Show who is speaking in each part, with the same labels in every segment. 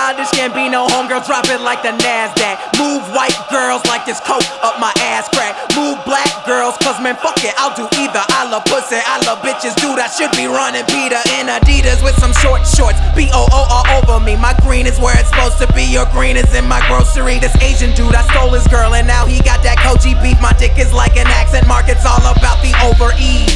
Speaker 1: Childish Gambino, homegirl, drop it like the NASDAQ. Move white girls like this coke up my ass crack. Move black girls, cause man, fuck it, I'll do either. I love pussy, I love bitches, dude, I should be running Peter in Adidas with some short shorts. BOO all over me, my green is where it's supposed to be. Your green is in my grocery. This Asian dude, I stole his girl and now he got that Koji beef. My dick is like an accent mark, it's all about the over-E.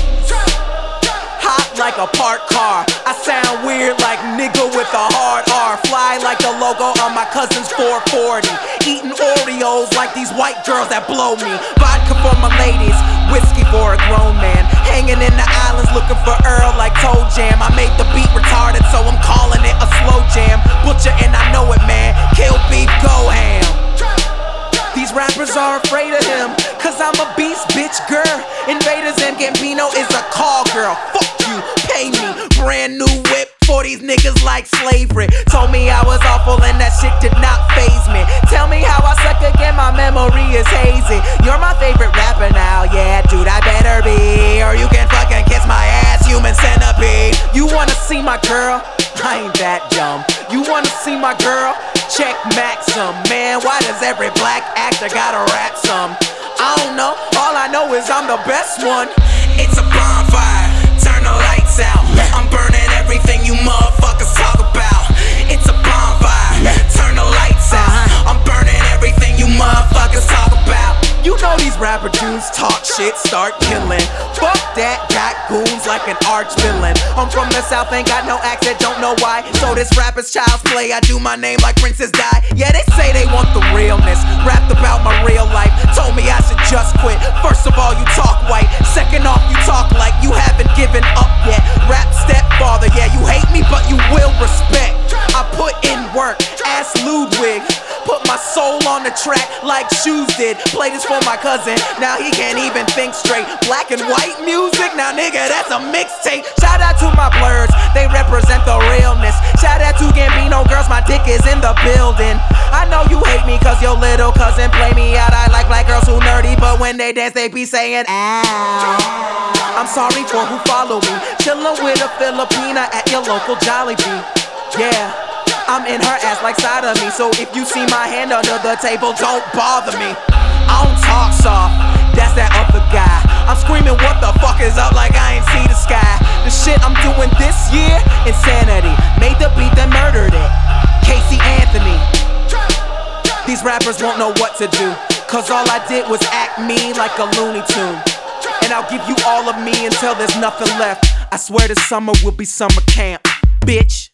Speaker 1: Hot like a parked car, I sound weird like nigga with a hard R. Fly like the logo on my cousin's 440. Eating Oreos like these white girls that blow me. Vodka for my ladies, whiskey for a grown man. Hanging in the islands looking for Earl like Toe Jam. I made the beat retarded so I'm calling it a slow jam. Butcher and I know it, man, kill beef, go ham. These rappers are afraid of him, cause I'm a beast, bitch, girl. Invaders and Gambino is a call girl. Fuck you, pay me. Brand new whip for these niggas like slavery. Told me I was awful and that shit did not faze me. Tell me how I suck again, my memory is hazy. You're my favorite rapper now, yeah, dude, I better be. Or you can fucking kiss my ass, human centipede. You wanna see my girl? I ain't that dumb. You wanna see my girl? Check Maxim, man, why does every black actor gotta rap some? I don't know, all I know is I'm the best one. It's a bonfire, turn the lights out. I'm burning everything you motherfuckers talk about. It's a bonfire, turn the lights out. I'm burning everything you motherfuckers talk about. You know these rapper dudes talk shit, start killing. Fuck that, got goons like an arch villain. I'm from the south, ain't got no accent, don't know why. So this rapper's child's play, I do my name like Princess Di. Yeah, they say they want the realness, rapped about my real life. Told me I should just quit. First of all, you talk white. Second off, you talk like you haven't given up yet. Rap stepfather, yeah, you hate me, but you will respect. I put in work, ask Ludwig. Put my soul on the track like Shoes did. Play this for my cousin, now he can't even think straight. Black and white music, now nigga, that's a mixtape. Shout out to my blurs, they represent the realness. Shout out to Gambino, girls, my dick is in the building. I know you hate me cause your little cousin play me out. I like black girls who nerdy, but when they dance they be saying ow. I'm sorry for who follow me, chillin' with a Filipina at your local Jollibee. Yeah, I'm in her ass like side of me, so if you see my hand under the table, don't bother me. I don't talk soft, that's that other guy. I'm screaming what the fuck is up like I ain't see the sky. The shit I'm doing this year, insanity. Made the beat that murdered it, Casey Anthony. These rappers won't know what to do, cause all I did was act me like a Looney Tune. And I'll give you all of me until there's nothing left. I swear this summer will be summer camp, bitch.